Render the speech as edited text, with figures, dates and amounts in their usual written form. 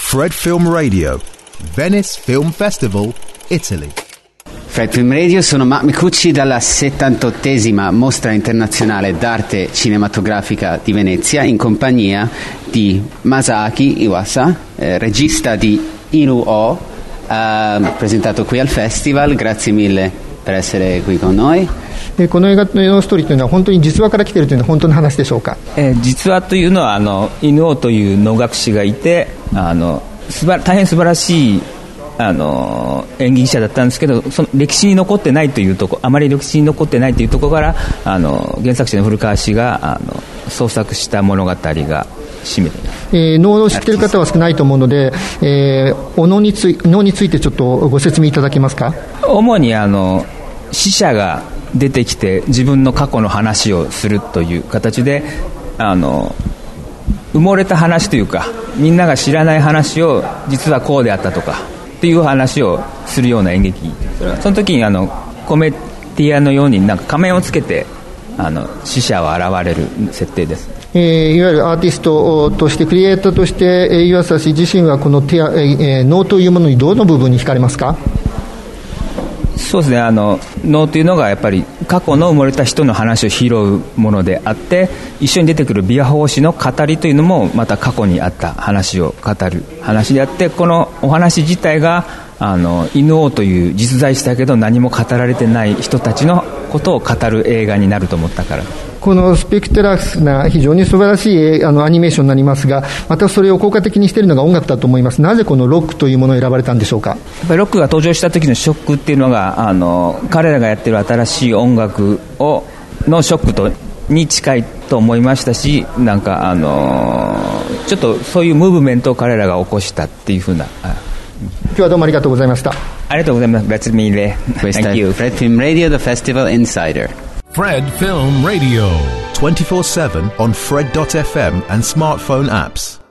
Fred Film Radio, Venice Film Festival, Italy. Fred Film Radio, sono Matt Micucci dalla 78esima Mostra Internazionale d'Arte Cinematografica di Venezia in compagnia di Masaaki Iwasa, regista di Inu-Oh, presentato qui al festival. Grazie mille per essere qui con noi. この映画のストーリーというのは本当に実話から来ているというのは本当の話でしょうか。 実話というのはInu-Ohという能楽師がいて大変素晴らしい演技者だったんですけど、その歴史に残ってないというところ、あまり歴史に残ってないというところから原作者の古川氏が創作した物語が占めています。 能を知っている方は少ないと思うので、能についてちょっとご説明いただけますか。 主に死者が出てきて自分の過去の話をするという形で埋もれた話というか、みんなが知らない話を実はこうであったとかっていう話をするような演劇。その時にコメディアンのようになんか仮面をつけて死者は現れる設定です。 いわゆるアーティストとしてクリエイターとして岩佐氏自身はこの能というものにどの部分に惹かれますか。 そうですね、能というのがやっぱり過去の埋もれた人の話を拾うものであって、一緒に出てくる琵琶法師の語りというのもまた過去にあった話を語る話であって、このお話自体がInu-Ohという実在したけど何も語られてない人たちのことを語る映画になると思ったから。 このスペクテラスな非常に素晴らしいアニメーションになりますが、またそれを効果的にしているのが音楽だと思います。なぜこのロックというものを選ばれたんでしょうか。やっぱりロックが登場した時のショックっていうのが彼らがやっている新しい音楽のショックに近いと思いましたし、なんかちょっとそういうムーブメントを彼らが起こしたっていうふうな。 今日はどうもありがとうございました。 ありがとうございます。Grazie mille. Thank you. Fred Film Radio, the Festival Insider. Fred Film Radio, 24/7 on Fred.fm and smartphone apps.